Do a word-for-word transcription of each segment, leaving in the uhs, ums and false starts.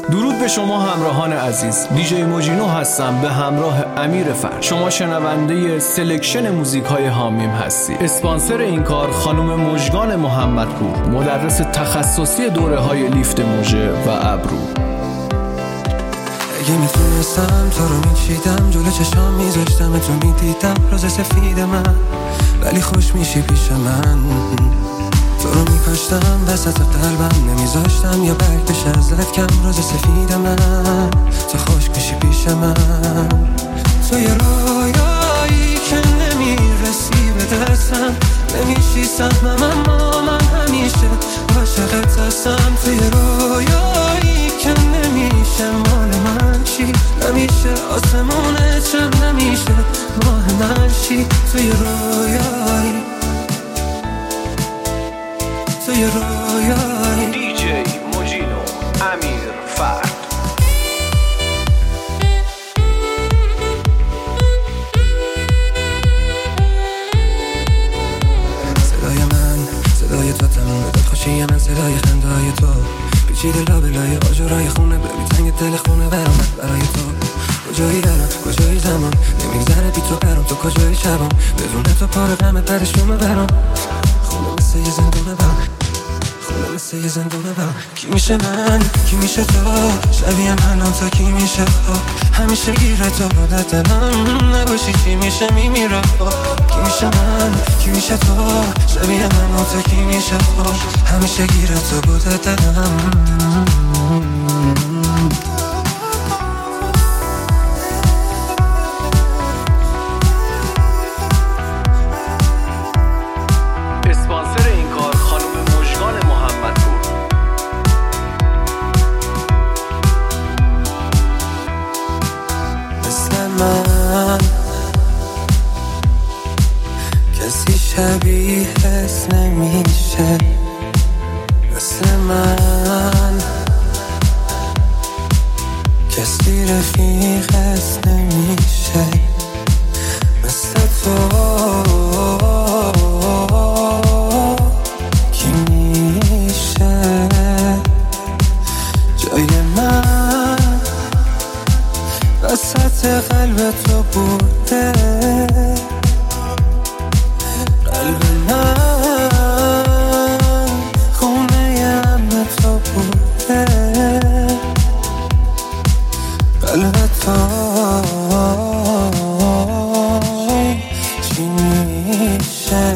درود به شما همراهان عزیز، دیجی موجینو هستم به همراه امیر فر. شما شنونده سلکشن موزیک های حامیم هستی. اسپانسر این کار خانم مژگان محمدپور، مدرس تخصصی دوره های لیفت موژه و ابرو. اگه میتونستم تو رو میچیدم، جلو چشام میذاشتم تو میدیدم روز سفید من، ولی خوش میشی پیش من. تو رو میکاشتم وسط قلبم، نمیذاشتم یا برگ بشه ازت کم روز سفید من. تو خوش میشی پیش من، تو یه رویایی که نمیرسی به دستم، نمیشی سهمم اما من همیشه عاشقت هستم. تو یه رویایی که نمیشه مال من چی، نمیشه آسمونه چم، نمیشه ماه من چی. تو یه رویایی، تو یه رویایی. دیجی موجینو، امیر فرد. صدای من، صدای تو تموم داد خوشی من، صدای خندای تو پیچیده لابلای آجرای خونه، ببین تنگ دل خونه برام برای تو. کجایی دارم، کجایی زمان، نمیگذره بی تو برام، تو کجایی شبام، بدون تو پاره غم پرشومه برام. خونه مثل یه زندونه برام، خونه مثل یه زندونه برام. کی میشه من، کی میشه تو، شبیه منم تا کی میشه تو، همیشه گیره تو بوده دلم، نباشی چی میشه میمیره. کی میشه من، کی میشه تو، شبیه منم تا کی میشه تو، همیشه گیره تو بوده دلم. اسپانسر این کار خانم مژگان محمدپور. مثل من کسی شبیهت نمیشه، مثل من کسی رفیقت نمیشه، مثل تو کی میشه جای من وسط قلب تو بوده. قلب من خونه امن تو بوده، قلب تو چی میشه.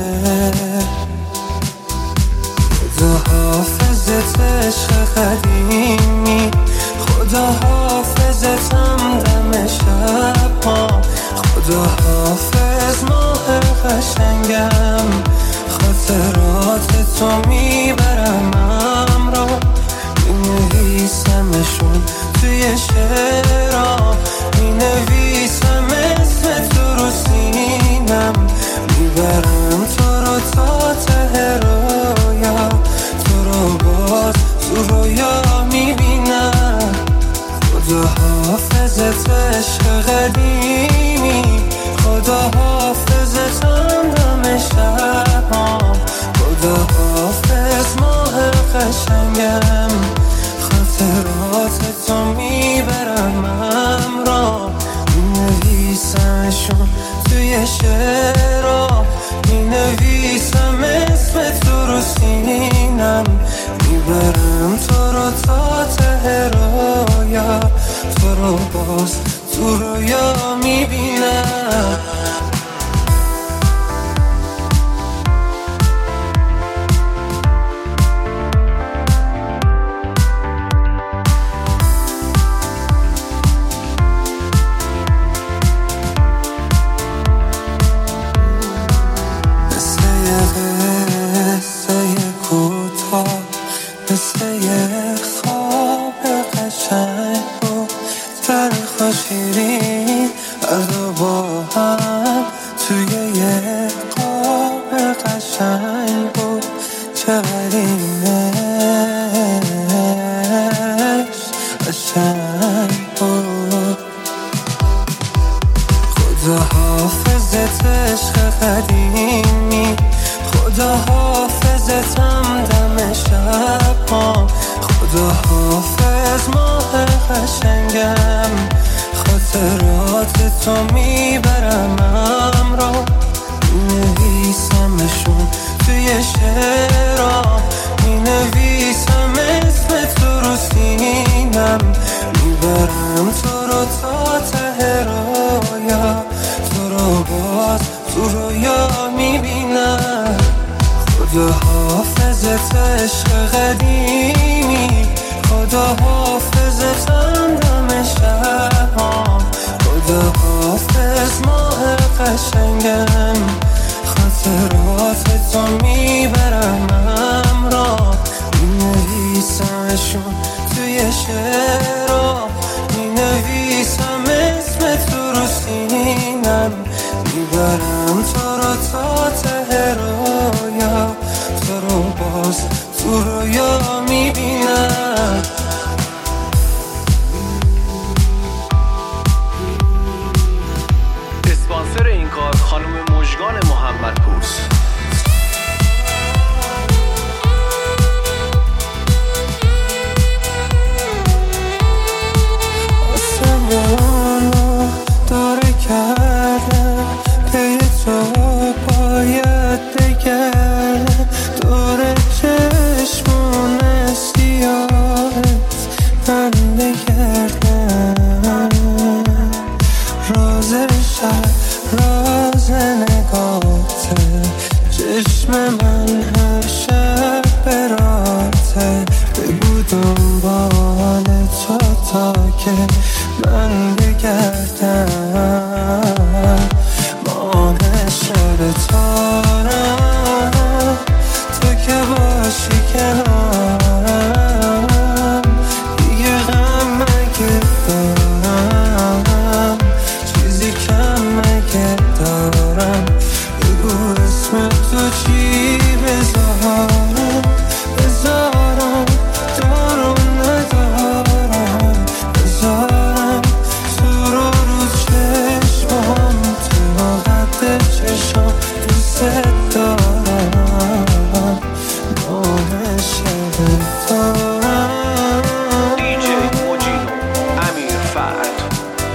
خدا حافظت عشق قدیمی، خدا حافظتم دم شب ها، خدا حافظ ماه قشنگم، خاطرات تو میبرم امرا، مینویسمشون توی شعرام، مینویسم اسم تو رو سینم، میبرم تو رو تا ته رویا، تو رو باز تو رویا میبینم. خدا حافظت عشق قدیمی، خدا حافظتم دم شبام، خدا حافظ ماه قشنگم، خاطرات تو میبرم امرا، مینویسمشون توی شعرا، مینویسم اسم تو رو سینم، میبرم تو رو تا ته رویا، تو رو باز تو رویا میبینم. مثل یه خواب قشنگ بود، تلخ و شیرین هر دو با هم، توی یه خواب قشنگ بود، چقدر اینش قشنگ بود. خدا حافظت عشق قدیمی، خدا حافظتم دم شب ها، خدا حافظ ماه قشنگم، خاطرات تو میبرم همراه، مینویسمشون توی شعرها، مینویسم اسم تو رو سینم، میبرم تو رو تا ته رویا، تو رو باز تو رویا میبینم. خدا حافظت عشق قدیمی، خدا حافظت همدم شبام، خدا حافظ ماه قشنگم، خاطرات تو میبرم همراه، مینویسمشون توی شعرها، مینویسم اسم تو رو سینم، میبرم تو رو تا ته رویا، تو رو باز تو رویا میبینم. اسپانسر این کار خانم مژگان محمدپور. آسمانو داره کردم، پی تو باید بگردم، دور چشمون سیاهت من بگردم، راز شب راز نگاته، چشم من هر شب براته، بگو دنبال تو تا که من بگردم، ماه شب تارم، تو که باشی کنارم، دیگه غم مگه دارم، چیزی کم مگه دارم، بگو اسم تو چی بذارم، بذارم دارم ندارم، بذارم تو رو رو چشمام، تو قد چشم دوست دارم، ماه شب دارم. دیجی موجینو امیر فرد.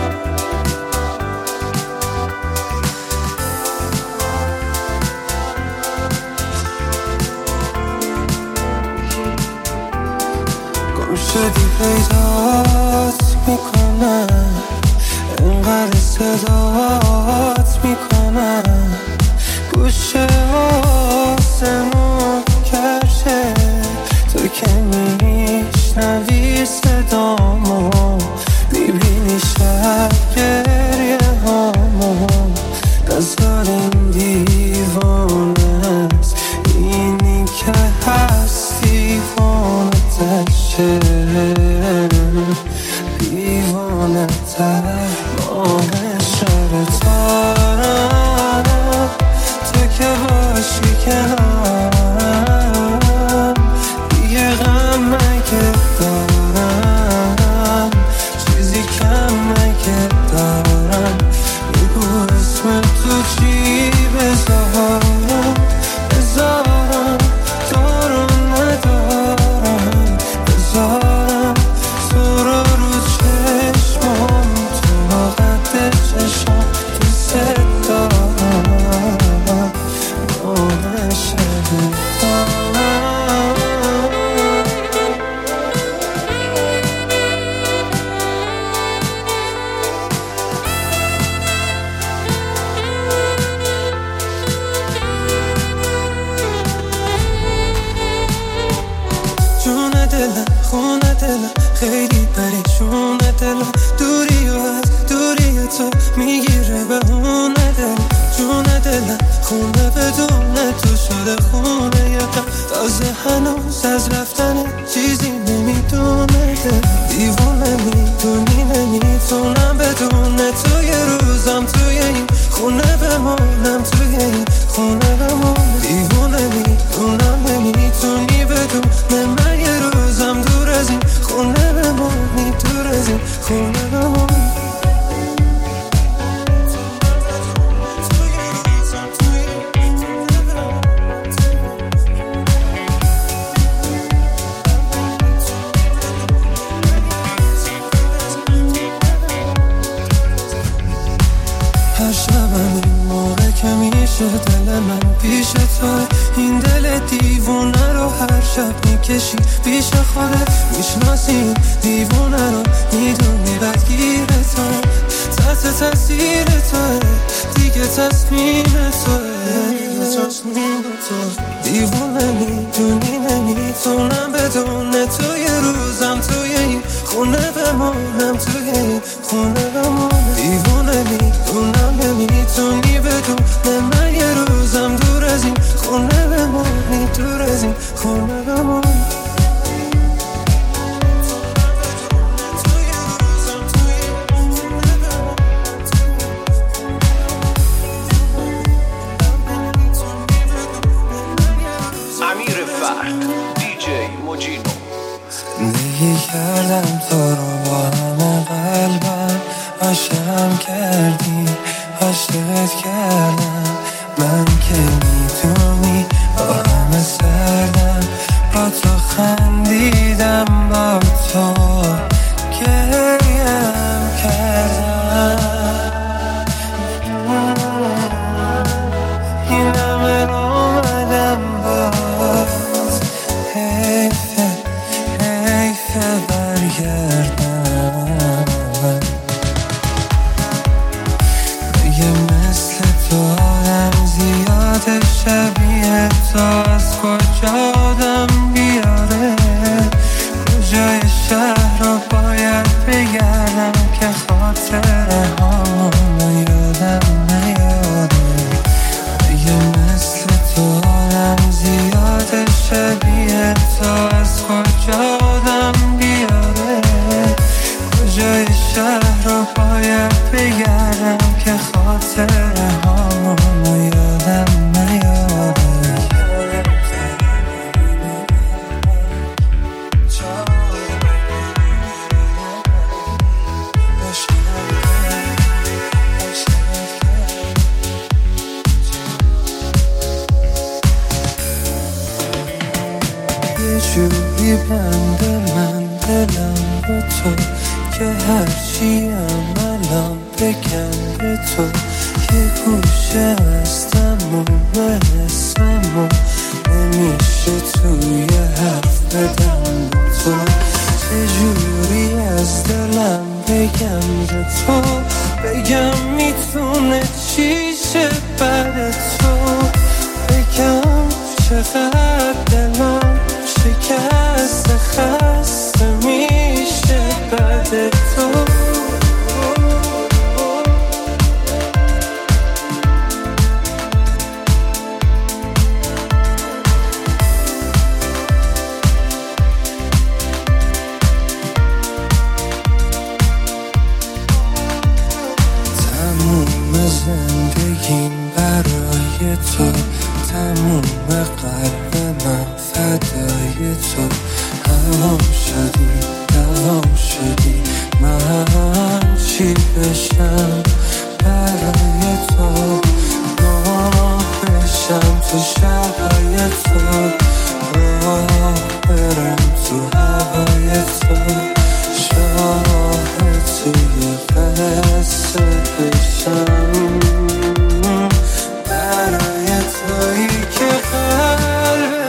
گم شدی پیدات میکنم، انقدر صدات میکنم، گوشه آسمون کرشه، تو که میشنوی صدامو، میبینی شب گریه هامو، نزار این دیوانه است، اینی که هست دیوانه تشه، دیوانه تر، ماه شب تارم، تو که باشی کنارم، دیگه غم مگه دارم، چیزی کم مگه دارم، بگو اسم تو چی بذارم، بذارم دارم ندارم، بذارم تو رو رو چشمام، تو قد چشم دوست دارم، ماه شب دارم. جون دلم خونه دلم خیلی پریشون دلم، دوری و از دوری تو میگیره به اون دل، جون دلم خونه بدون تو شده خونه یکم، تازه هنوز از رفتن چیزی نمیدونه دل، دیوونه میدونی نمیتونم بدون تو یه روزم توی این خونه بمونم، توی این خونه بمونم، دیوونه میدونم نمیتونی بدون من یه روزم دور از این خونه بمونی، دور از این خونه بمونی. دل من پیش تو، این دل دیوونه رو هر شب میکشی پیش خودت، میشناسی دیوونه رو، میدونی بدگیر توه، تحت تاثیر توه، دیگه تصمیم توه، دیوونه میدونی نمیتونم بدون تو یه روزم توی این خونه بمونم، توی این خونه بمونم، دیوونه میدونم نمیتونی بدون من یه روزم دور از این خونه بمونی، دور از این خونه بمونی. امیر فرد دیجی موجینو. زندگی کردم تو رو با همه قلبم، عاشقم کردی عاشقت کردم، من که میدونی با همه سردم، با تو خندیدم با تو گریم کردم، این همه رو اومدم باز، حیفه حیفه برگردم، دیگه مثل تو آدم زیاده، شبیه تو از کجا آدم بیاره، کجای شهر رو باید بگردم که خاطره هامو یادم نیاره، دیگه مثل تو آدم زیاده، شبیه تو از کجا آدم بیاره، کجای شهر رو باید بگردم که خاطره هامو یادم نیاره. یه جوری بنده من دلم به تو که هرچی الان بگم به تو، یه گوشه از تموم حسمو نمیشه توی حرف بدم به تو، چجوری از دلم بگم به تو، بگم میتونه چیشه بعد تو، بگم چقدر دلم شکست خسته میشه بعد تو. تموم زندگیم برای تو، تموم قلب من فدای تو، همام شدی دوام شدی، من چی بشم برای تو، ما بشم تو شبای تو، راه برم تو هوای تو، شاه توی قصه بشم برای تویی که قلب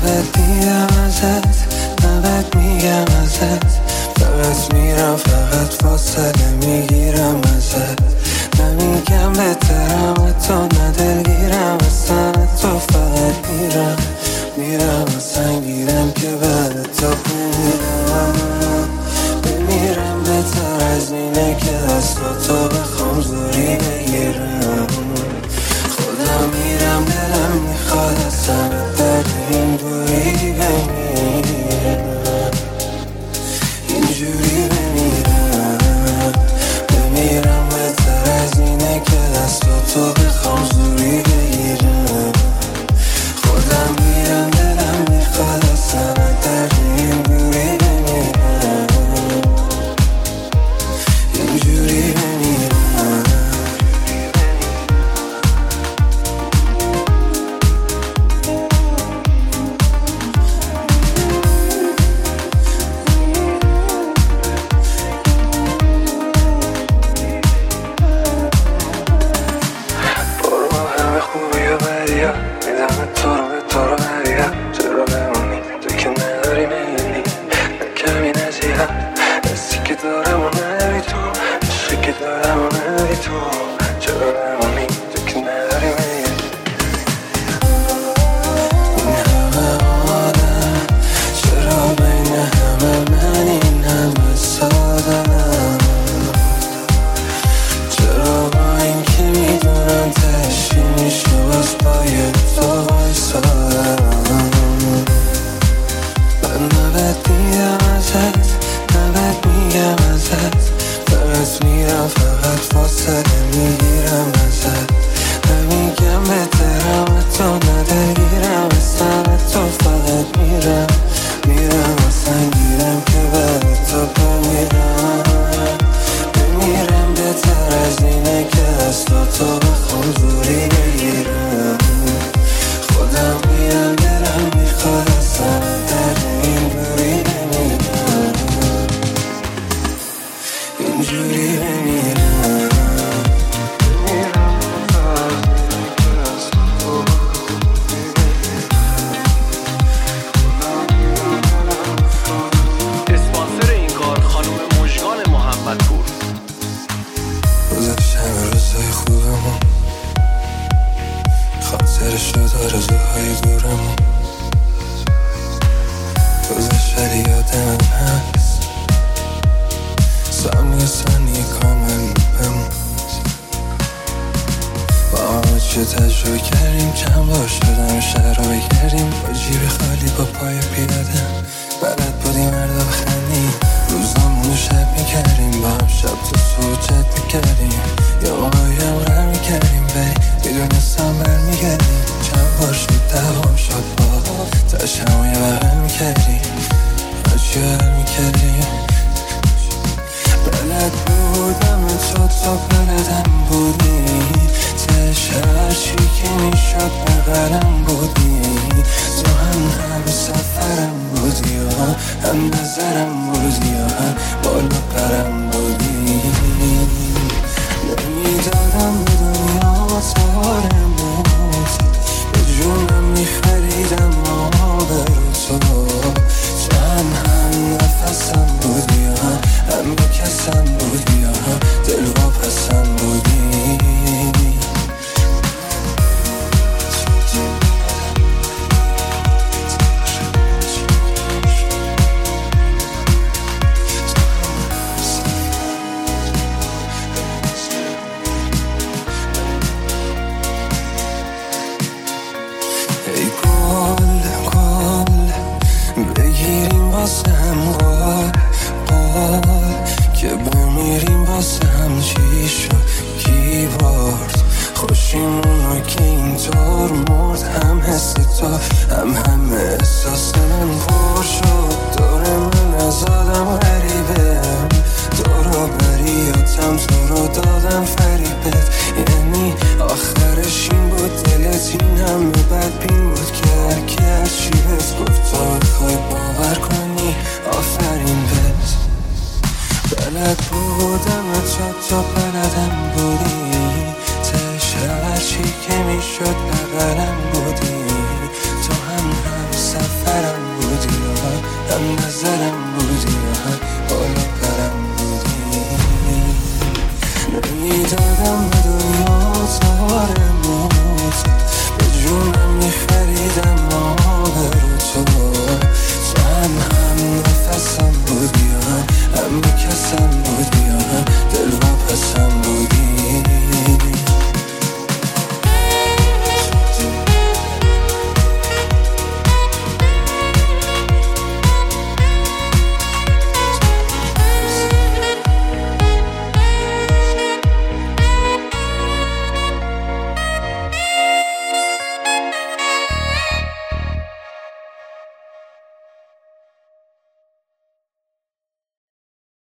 نبت دیدم ازت، نبت میگم ازت، فقط میرم فقط فاصله میگیرم ازت، نمیگم بهترم تو ندلگیرم اصلا تو، فقط میرم میرم اصلا گیرم که بعد تو بمیرم بمیرم بهتر از اینه که دستاتو بخوام زوری بگیرم، خودم میرم دلم میخواد اصلا در این دوری بمیرم، اینجوری بمیرم بمیرم بهتر از اینه که دستاتو بخوام زوری بگیرم، خودم میرم دلم میخواد اصلا در این دوری بمیرم، اینجوری بمیرم. تجربه کردیم چند بار شدم شهر رو بگردیم با جیب خالی با پای پیاده، بلد بودیم مردا بخندیم، روزامونو شب میکردیم با هم، شب تو سوچت میکردیم یا ماهایم غر میکردیم ولی میدونستم بر میگردیم، چند بار شد دوام شد با تشمایه بغل میکردیم،